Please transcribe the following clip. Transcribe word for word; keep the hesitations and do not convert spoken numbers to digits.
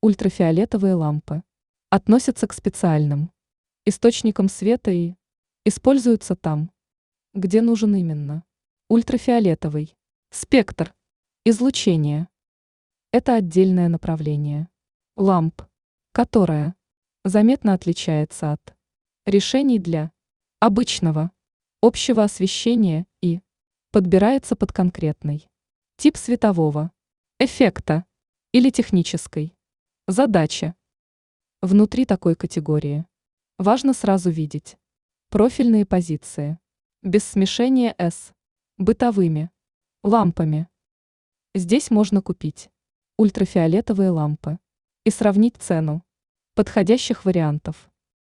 Ультрафиолетовые лампы относятся к специальным источникам света и используются там, где нужен именно ультрафиолетовый спектр излучения. Это отдельное направление ламп, которое заметно отличается от решений для обычного общего освещения и подбирается под конкретный тип светового эффекта или технической задачи. Внутри такой категории важно сразу видеть профильные позиции, без смешения с бытовыми лампами. Здесь можно купить ультрафиолетовые лампы и сравнить цену подходящих вариантов.